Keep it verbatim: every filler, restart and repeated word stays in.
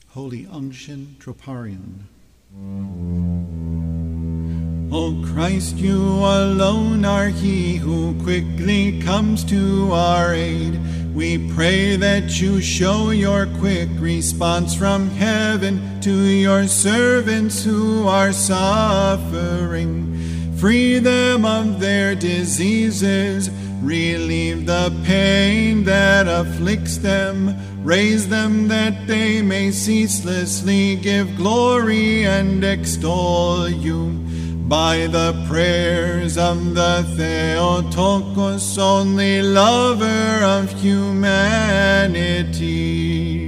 Holy Unction Troparion. O Christ, you alone are he who quickly comes to our aid. We pray that you show your quick response from heaven to your servants who are suffering. Free them of their diseases, relieve the pain that afflicts them, raise them that they may ceaselessly give glory and extol you. By the prayers of the Theotokos, only lover of humanity.